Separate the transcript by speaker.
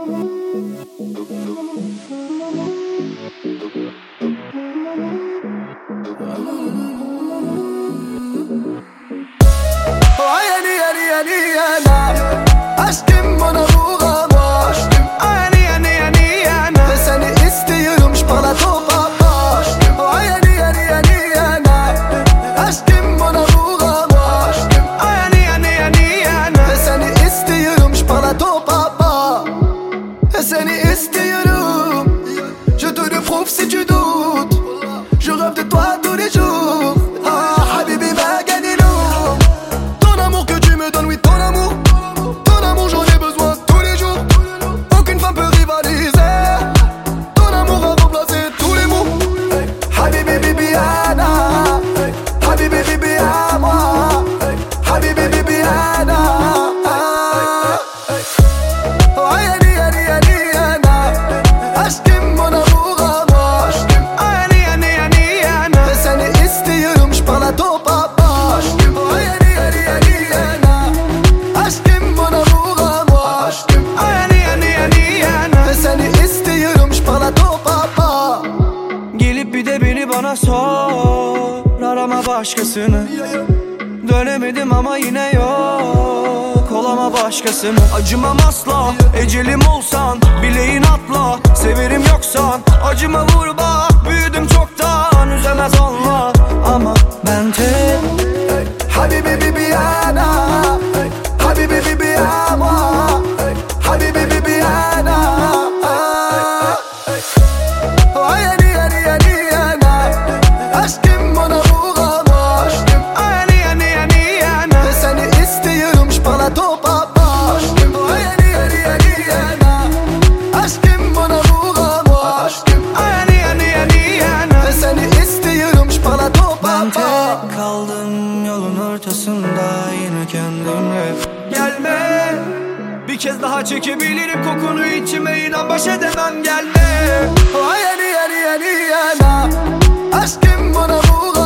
Speaker 1: Aşkım bana vuramaz. Aşkım ani ani ani ana. Ve seni istiyorum şpalato papa. Aşkım ani ani ani ana. Aşkım bana vuramaz. Aşkım ani ani ani ana. Ve seni istiyorum şpalato papa. Ve seni istiyorum. Je te le prouve si tu doutes. Je rêve de toi tous les jours. Ah habibi baganino. Ton amour que tu me donnes, oui ton amour. Ton amour j'en ai besoin tous les jours. Aucune femme peut rivaliser. Ton amour a remplacé tous les mots. Habibi Bibiana. Habibi Bibiana. Habibi Bibiana. Ayani yani yani yana. Aşkım bana vuramaz. Aşkım ayani yani yani yana. Ve seni istiyorum şpalato papa. Aşkım ayani yani yani yana. Aşkım bana vuramaz. Aşkım ayani yani yani yana. Ve seni istiyorum şpalato papa.
Speaker 2: Gelip bir de beni bana sor, arama başkasını. Dönemedim ama yine yok, olama başkası mı? Acımam asla, ecelim olsan, bileğin atla. Severim yoksan, acıma vur bak. Büyüdüm çoktan, üzemez Allah. Ama ben tek
Speaker 1: Habibi Bibiana. Habibi Bibiana. Habibi Bibiana. Ayani yani yani yana. Aşkım bana vuramaz. Aşkım ayani yani yani yana. Ve seni istiyorum şpalato papa. Aşkım ayani yani yani yana. Aşkım bana vuramaz. Aşkım ayani yani yani yana. Ve seni istiyorum şpalato
Speaker 2: ben
Speaker 1: papa.
Speaker 2: tek kaldım yolun ortasında, yine kendimle. Gelme, bir kez daha çekebilirim kokunu içime, inan baş edemem, gelme.
Speaker 1: Ayani yani yani yana. Aşkım bana vuramaz.